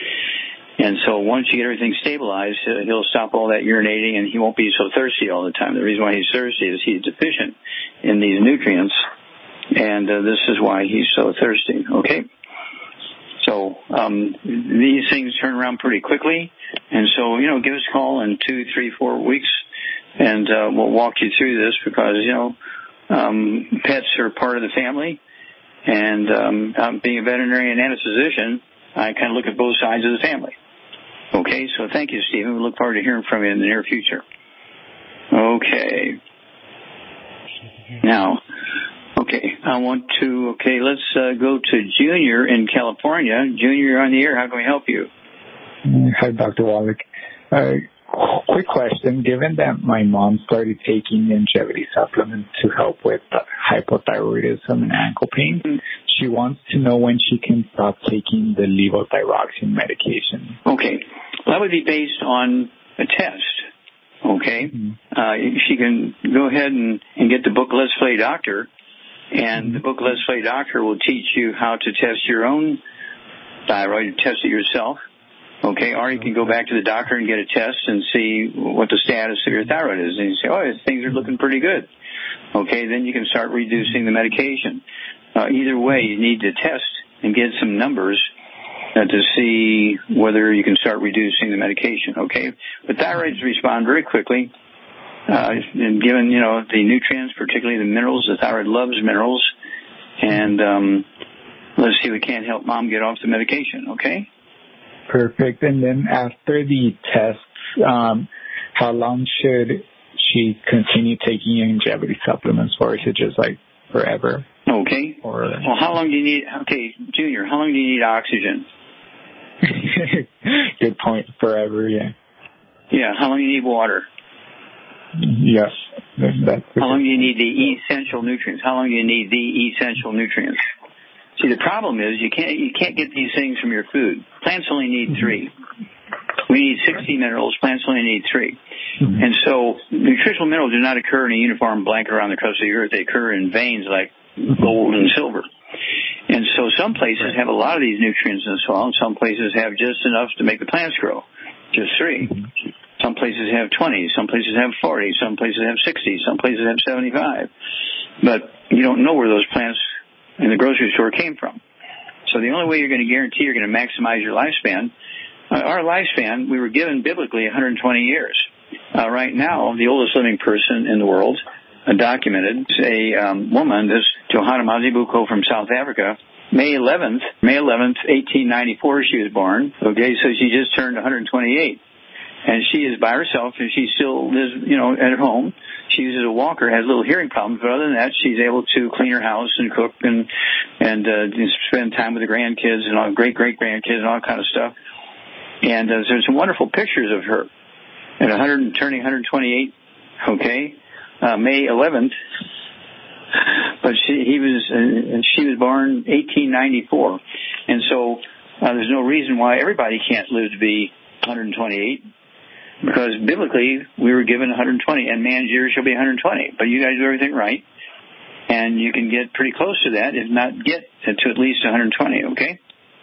And so once you get everything stabilized, he'll stop all that urinating and he won't be so thirsty all the time. The reason why he's thirsty is he's deficient in these nutrients, and uh, this is why he's so thirsty, okay? So um, these things turn around pretty quickly, and so, you know, give us a call in two, three, four weeks, and uh, we'll walk you through this because, you know, um, pets are part of the family, and um, um, being a veterinarian and a physician, I kind of look at both sides of the family. Okay, so thank you, Stephen. We look forward to hearing from you in the near future. Okay. Now, okay, I want to, okay, let's uh, go to Junior in California. Junior, you're on the air. How can we help you? Hi, Doctor Wallach. Uh, quick question. Given that my mom started taking longevity supplements to help with hypothyroidism and ankle pain, mm-hmm. she wants to know when she can stop taking the levothyroxine medication. Okay. Well, that would be based on a test. Okay. Mm-hmm. Uh, she can go ahead and, and get the book Let's Play Doctor, and mm-hmm. the book Let's Play Doctor will teach you how to test your own thyroid, test it yourself. Okay, or you can go back to the doctor and get a test and see what the status of your thyroid is. And you say, oh, things are looking pretty good. Okay, then you can start reducing the medication. Uh, either way, you need to test and get some numbers uh, to see whether you can start reducing the medication. Okay, but thyroids respond very quickly. Uh, and given, you know, the nutrients, particularly the minerals, the thyroid loves minerals. And um, let's see if we can't help Mom get off the medication, okay? Perfect. And then after the tests, um, how long should she continue taking longevity supplements for? Is it just like forever? Okay. Or well, how long do you need? Okay, Junior, how long do you need oxygen? Good point. Forever, yeah. Yeah. How long do you need water? Yes. That's how long do you need the essential nutrients? How long do you need the essential nutrients? See, the problem is you can't you can't get these things from your food. Plants only need three. We need sixty minerals. Plants only need three. Mm-hmm. And so nutritional minerals do not occur in a uniform blanket around the crust of the earth. They occur in veins like gold and silver. And so some places have a lot of these nutrients in the soil, and some places have just enough to make the plants grow, just three. Some places have twenty. Some places have forty. Some places have sixty. Some places have seventy-five. But you don't know where those plants in the grocery store came from. So the only way you're going to guarantee you're going to maximize your lifespan, uh, our lifespan, we were given biblically one hundred twenty years. Uh, right now, the oldest living person in the world, uh, documented, is a um, woman, this Johanna Mazibuko from South Africa. May eleventh, May eleventh, eighteen ninety-four, she was born. Okay, so she just turned one hundred twenty-eight. And she is by herself, and she still lives, you know, at home. She uses a walker, has little hearing problems, but other than that, she's able to clean her house and cook and and uh, spend time with the grandkids and all great great grandkids and all kind of stuff. And uh, there's some wonderful pictures of her at one hundred, turning one hundred twenty-eight. Okay, uh, May eleventh. But she he was uh, she was born eighteen ninety-four, and so uh, there's no reason why everybody can't live to be one hundred twenty-eight. Because biblically, we were given one hundred twenty, and man's years shall be one hundred twenty. But you guys do everything right, and you can get pretty close to that, if not get to at least one hundred twenty, okay?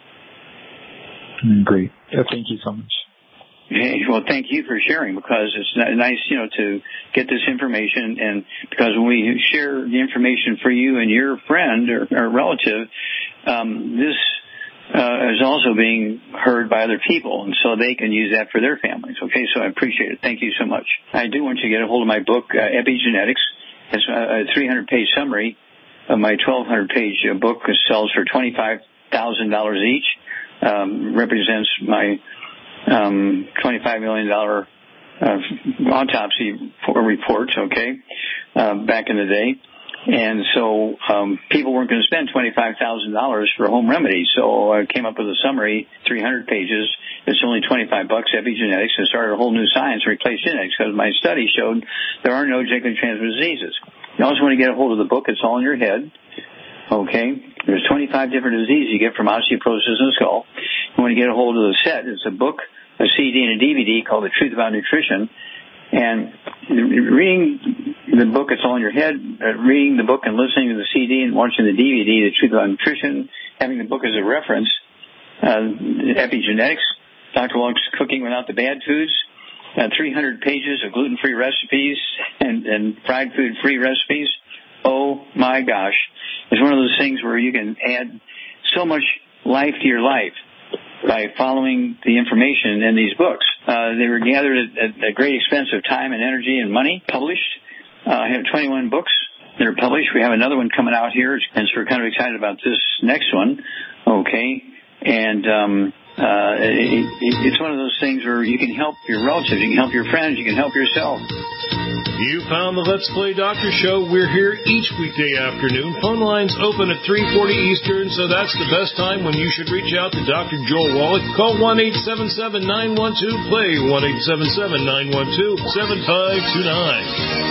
Great. Yeah, thank you so much. Hey, well, thank you for sharing, because it's nice, you know, to get this information, and because when we share the information for you and your friend or, or relative, um, this Uh, is also being heard by other people, and so they can use that for their families. Okay, so I appreciate it. Thank you so much. I do want you to get a hold of my book, uh, Epigenetics. It's a three hundred page summary of my twelve hundred page book. It sells for twenty-five thousand dollars each. Um, represents my um, twenty-five million dollars uh, autopsy report, okay, uh, back in the day. And so um, people weren't going to spend twenty-five thousand dollars for a home remedy. So I came up with a summary, three hundred pages. It's only twenty-five bucks, epigenetics, and started a whole new science, replaced genetics, because my study showed there are no genetically transmitted diseases. You also want to get a hold of the book. It's all in your head. Okay? There's twenty-five different diseases you get from osteoporosis in the skull. You want to get a hold of the set. It's a book, a C D, and a D V D called The Truth About Nutrition. And reading the book, it's all in your head, uh, reading the book and listening to the C D and watching the D V D, The Truth About Nutrition, having the book as a reference, uh, epigenetics, Doctor Wallach's Cooking Without the Bad Foods, uh, three hundred pages of gluten-free recipes and, and fried food-free recipes. Oh, my gosh. It's one of those things where you can add so much life to your life by following the information in these books. Uh, they were gathered at, at a great expense of time and energy and money, published. Uh, I have twenty-one books that are published. We have another one coming out here, and so we're kind of excited about this next one, okay? And um, uh, it, it, it's one of those things where you can help your relatives, you can help your friends, you can help yourself. You found the Let's Play Doctor Show. We're here each weekday afternoon. Phone lines open at three forty Eastern, so that's the best time when you should reach out to Doctor Joel Wallach. Call one eight seven seven, nine one two, play, one eight seven seven, nine one two, seven five two nine.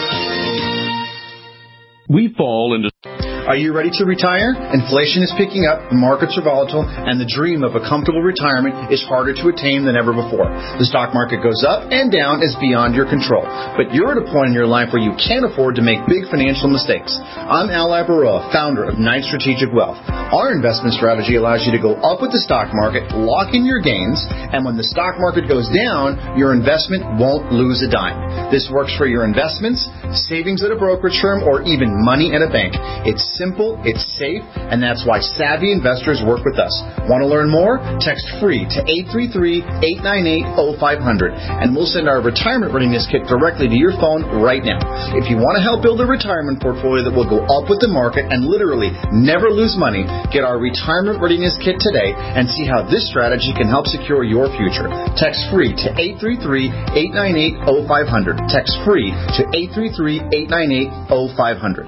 We fall into... Are you ready to retire? Inflation is picking up, the markets are volatile, and the dream of a comfortable retirement is harder to attain than ever before. The stock market goes up and down is beyond your control. But you're at a point in your life where you can't afford to make big financial mistakes. I'm Al Labaroa, founder of Knight Strategic Wealth. Our investment strategy allows you to go up with the stock market, lock in your gains, and when the stock market goes down, your investment won't lose a dime. This works for your investments, savings at a brokerage firm, or even money at a bank. It's simple, it's safe, and that's why savvy investors work with us. Want to learn more? Text FREE to eight three three, eight nine eight, oh five hundred, and we'll send our retirement readiness kit directly to your phone right now. If you want to help build a retirement portfolio that will go up with the market and literally never lose money, get our retirement readiness kit today and see how this strategy can help secure your future. Text FREE to eight three three, eight nine eight, oh five hundred. Text FREE to eight three three, eight nine eight, oh five hundred.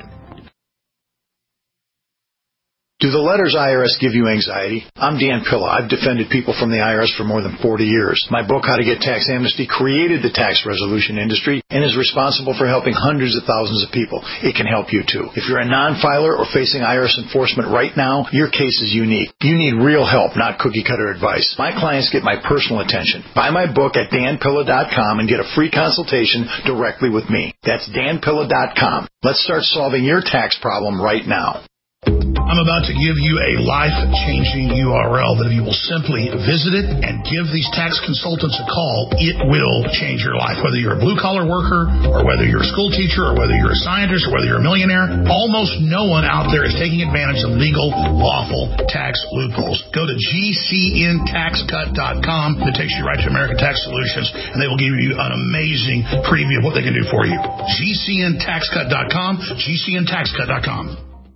Do the letters I R S give you anxiety? I'm Dan Pilla. I've defended people from the I R S for more than forty years. My book, How to Get Tax Amnesty, created the tax resolution industry and is responsible for helping hundreds of thousands of people. It can help you too. If you're a non-filer or facing I R S enforcement right now, your case is unique. You need real help, not cookie-cutter advice. My clients get my personal attention. Buy my book at dan pilla dot com and get a free consultation directly with me. That's dan pilla dot com. Let's start solving your tax problem right now. I'm about to give you a life-changing U R L that if you will simply visit it and give these tax consultants a call, it will change your life. Whether you're a blue-collar worker or whether you're a school teacher or whether you're a scientist or whether you're a millionaire, almost no one out there is taking advantage of legal, lawful tax loopholes. Go to G C N tax cut dot com. That takes you right to American Tax Solutions, and they will give you an amazing preview of what they can do for you. G C N tax cut dot com, G C N tax cut dot com.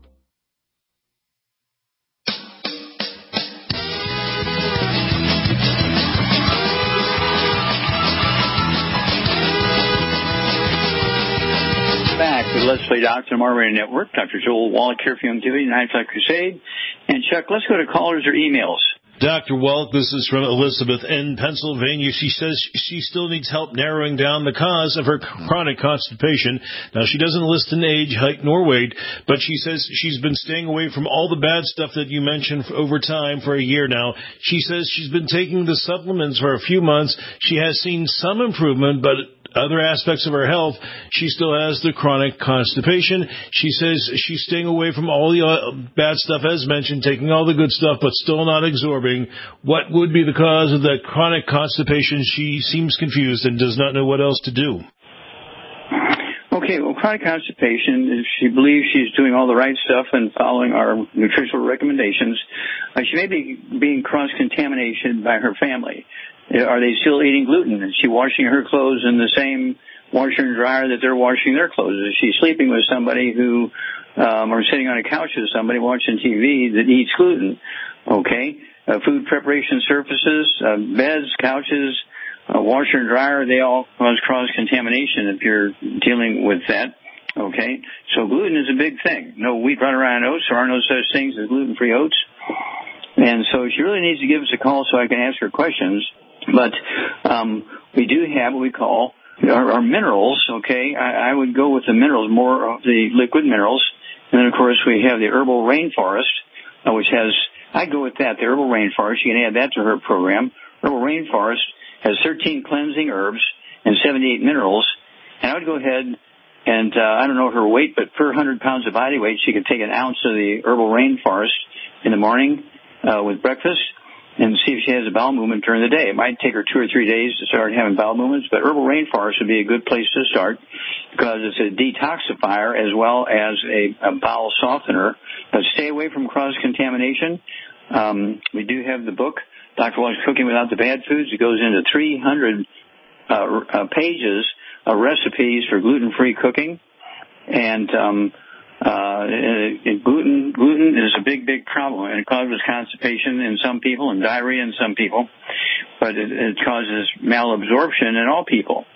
Let's Play Doctor on our radio network. Doctor Joel Wallach here for Youngevity, nine five Crusade. And Chuck, let's go to callers or emails. Doctor Wallach, this is from Elizabeth in Pennsylvania. She says she still needs help narrowing down the cause of her chronic constipation. Now, she doesn't list an age, height, nor weight, but she says she's been staying away from all the bad stuff that you mentioned over time for a year now. She says she's been taking the supplements for a few months. She has seen some improvement, but other aspects of her health, she still has the chronic constipation. She says she's staying away from all the bad stuff as mentioned, taking all the good stuff, but still not absorbing. What would be the cause of that chronic constipation? She seems confused and does not know what else to do. Okay, well, chronic constipation, if she believes she's doing all the right stuff and following our nutritional recommendations, uh, she may be being cross-contaminated by her family. Are they still eating gluten? Is she washing her clothes in the same washer and dryer that they're washing their clothes? Is she sleeping with somebody who, um, or sitting on a couch with somebody watching T V that eats gluten? Okay. Uh, food preparation surfaces, uh, beds, couches, uh, washer and dryer, they all cause cross-contamination if you're dealing with that. Okay. So gluten is a big thing. No wheat, run around oats. There are no such things as gluten-free oats. And so she really needs to give us a call so I can ask her questions. But um, we do have what we call our, our minerals, okay? I, I would go with the minerals, more of the liquid minerals. And then, of course, we have the herbal rainforest, uh, which has, I go with that, the herbal rainforest. You can add that to her program. Herbal rainforest has thirteen cleansing herbs and seventy-eight minerals. And I would go ahead and, uh, I don't know her weight, but per one hundred pounds of body weight, she could take an ounce of the herbal rainforest in the morning uh, with breakfast, and see if she has a bowel movement during the day. It might take her two or three days to start having bowel movements, but herbal rainforest would be a good place to start because it's a detoxifier as well as a, a bowel softener. But stay away from cross-contamination. Um, we do have the book, Doctor Wallach's Cooking Without the Bad Foods. It goes into three hundred uh, uh, pages of recipes for gluten-free cooking. And um Uh, gluten, gluten is a big, big problem, and it causes constipation in some people and diarrhea in some people, but it, it causes malabsorption in all people.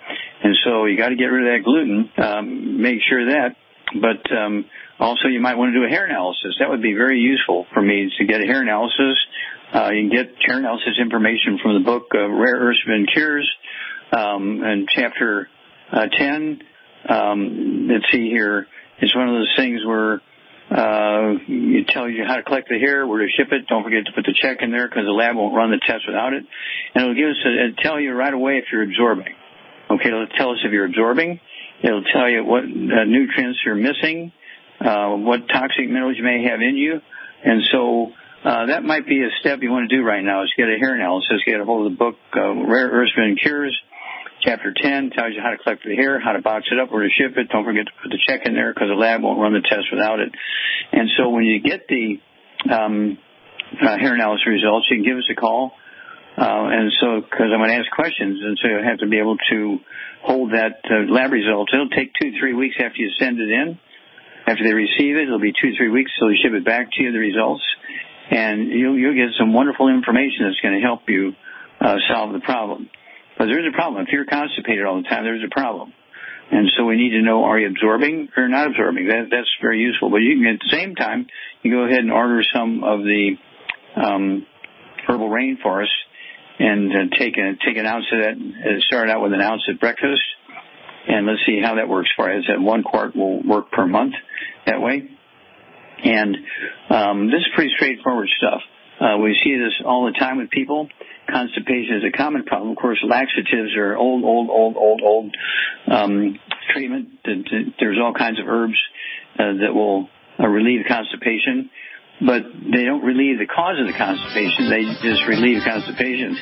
And so you got to get rid of that gluten. Um, make sure of that. But um, also you might want to do a hair analysis. That would be very useful for me to get a hair analysis. Uh, you can get hair analysis information from the book uh, Rare Earths and Cures, um, and chapter uh, ten. Um, let's see here. It's one of those things where uh, it tells you how to collect the hair, where to ship it. Don't forget to put the check in there because the lab won't run the test without it. And it'll give us a, it'll tell you right away if you're absorbing. Okay, it'll tell us if you're absorbing. It'll tell you what uh, nutrients you're missing, uh, what toxic minerals you may have in you. And so uh, that might be a step you want to do right now is get a hair analysis, get a hold of the book uh, Rare Earths and Cures. Chapter ten tells you how to collect the hair, how to box it up, where to ship it. Don't forget to put the check in there because the lab won't run the test without it. And so when you get the um, uh, hair analysis results, you can give us a call. Uh, and so, because I'm going to ask questions, and so you have to be able to hold that uh, lab result. It'll take two, three weeks after you send it in. After they receive it, it'll be two, three weeks till they ship it back to you, the results. And you'll, you'll get some wonderful information that's going to help you uh, solve the problem. But there's a problem. If you're constipated all the time, there's a problem. And so we need to know, are you absorbing or not absorbing? That, that's very useful. But you can, at the same time, you go ahead and order some of the um, herbal rainforest and uh, take, a, take an ounce of that. Uh, start out with an ounce at breakfast. And let's see how that works for you. That one quart will work per month that way. And um, this is pretty straightforward stuff. Uh, we see this all the time with people. Constipation is a common problem. Of course, laxatives are old, old, old, old, old um, treatment. There's all kinds of herbs uh, that will uh, relieve constipation, but they don't relieve the cause of the constipation. They just relieve constipation.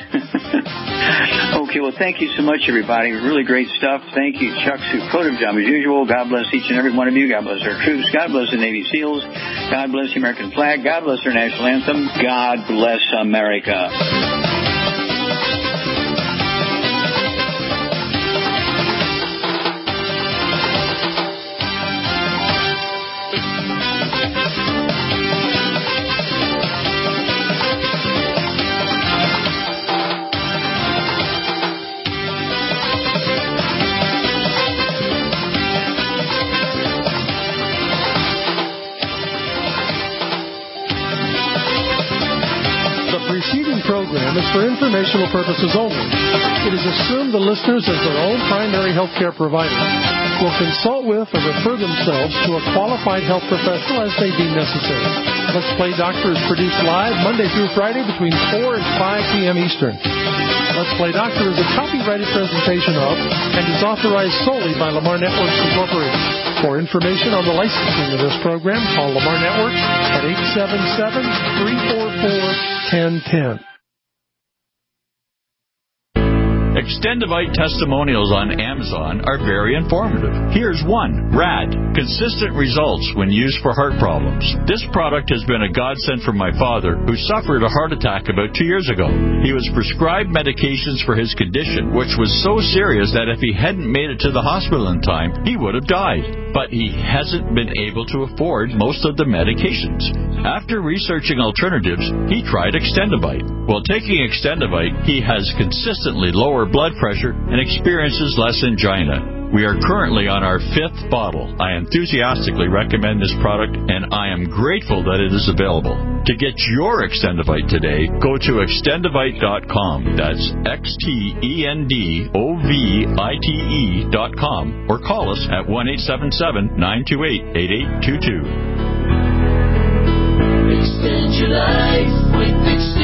Okay, well, thank you so much, everybody. Really great stuff. Thank you, Chuck Superlative Job as usual. God bless each and every one of you. God bless our troops. God bless the Navy SEALs. God bless the American flag. God bless our national anthem. God bless America. Program is for informational purposes only. It is assumed the listeners, as their own primary health care provider, will consult with or refer themselves to a qualified health professional as they deem necessary. Let's Play Doctor is produced live Monday through Friday between four and five p.m. Eastern. Let's Play Doctor is a copyrighted presentation of and is authorized solely by Lamar Networks Incorporated. For information on the licensing of this program, call Lamar Networks at eight seven seven, three four four, one zero one zero. Extendivite testimonials on Amazon are very informative. Here's one. RAD. Consistent results when used for heart problems. This product has been a godsend for my father, who suffered a heart attack about two years ago. He was prescribed medications for his condition, which was so serious that if he hadn't made it to the hospital in time, he would have died. But he hasn't been able to afford most of the medications. After researching alternatives, he tried Extendivite. While taking Extendivite, he has consistently lower blood pressure and experiences less angina. We are currently on our fifth bottle. I enthusiastically recommend this product, and I am grateful that it is available. To get your Extendivite today, go to extendivite dot com. That's X T E N D O V I T E dot com, or call us at one eight seven seven, nine two eight, eight eight two two. Extend your life with Extend.